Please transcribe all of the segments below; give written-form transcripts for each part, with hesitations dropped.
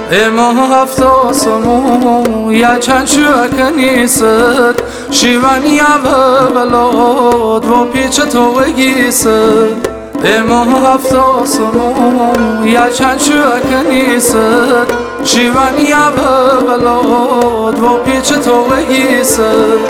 اما هفت آسمون یا چند شوک نیست شیوانی بلاد و پیچ توگیست اما هفت آسمون یا چند شوک نیست شیوانی بلاد و پیچ توگیست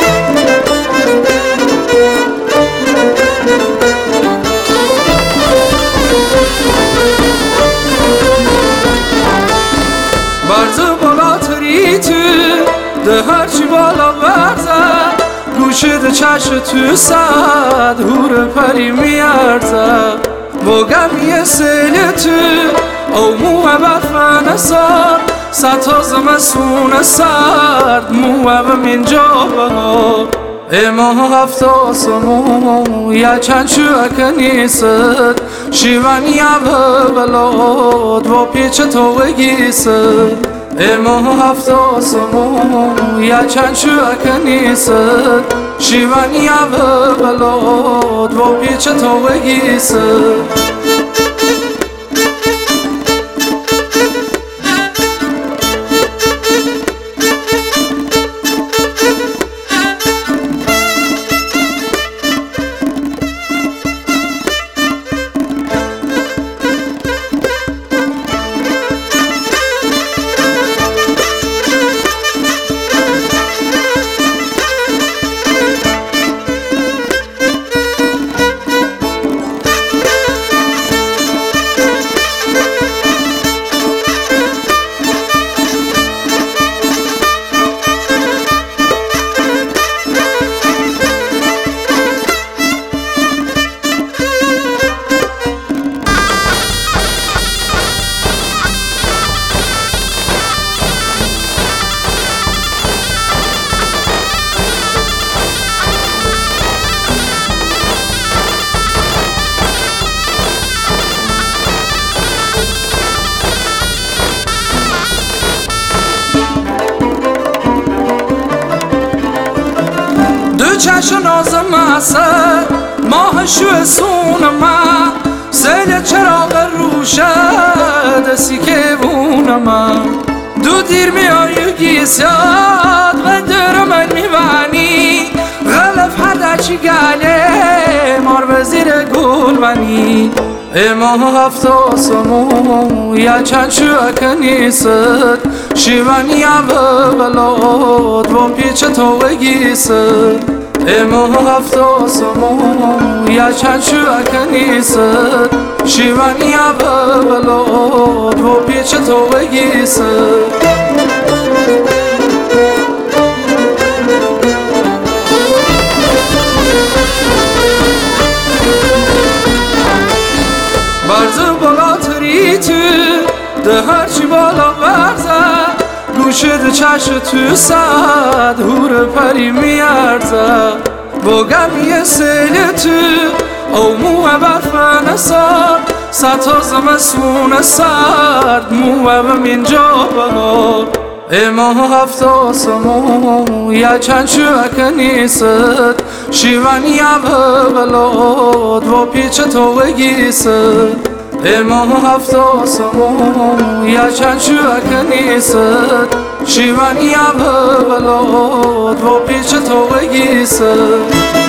برزه بالا تریتو ده هرچی بالا برزه گوشه ده چشم تو سد هور پری میارزه با گمی سیل تو او موه بفن سار ستا زمسون سرد موه بمین جابه ها اما هفت آسمون یا چند شوک نیست شیوانی بلاد و پیچ توگیست اما هفت آسمون یا چند شوک نیست شیوانی بلاد و پیچ توگیست چشم نازم مسر ماه شو سون من سیل چراغ روشه دستی که بون من دو دیر می آیو گیسیاد و در من میبانی غلف هده چی گله مار وزیر گل منی اما هفت آسمون یا چند شوک نیست شیوانی بلاد و پیچ توگیست اما هفت آسمون یا چند شوک نیست شیوانی بلاد و پیچ توگیست برزه بالا تریتو ده هرچی بالا برزه گوشه ده چشم تو سد هور پری میارزه با گمی سیل تو او موه برفن سار ستا زمسون سرد موه بمین جابه ها اما هفت آسمون یا چند شوک نیست شیوانی بلاد و پیچ توگیست اما هفت آسمون یا چند شوک نیست شیوانی بلاد و پیچ توگیست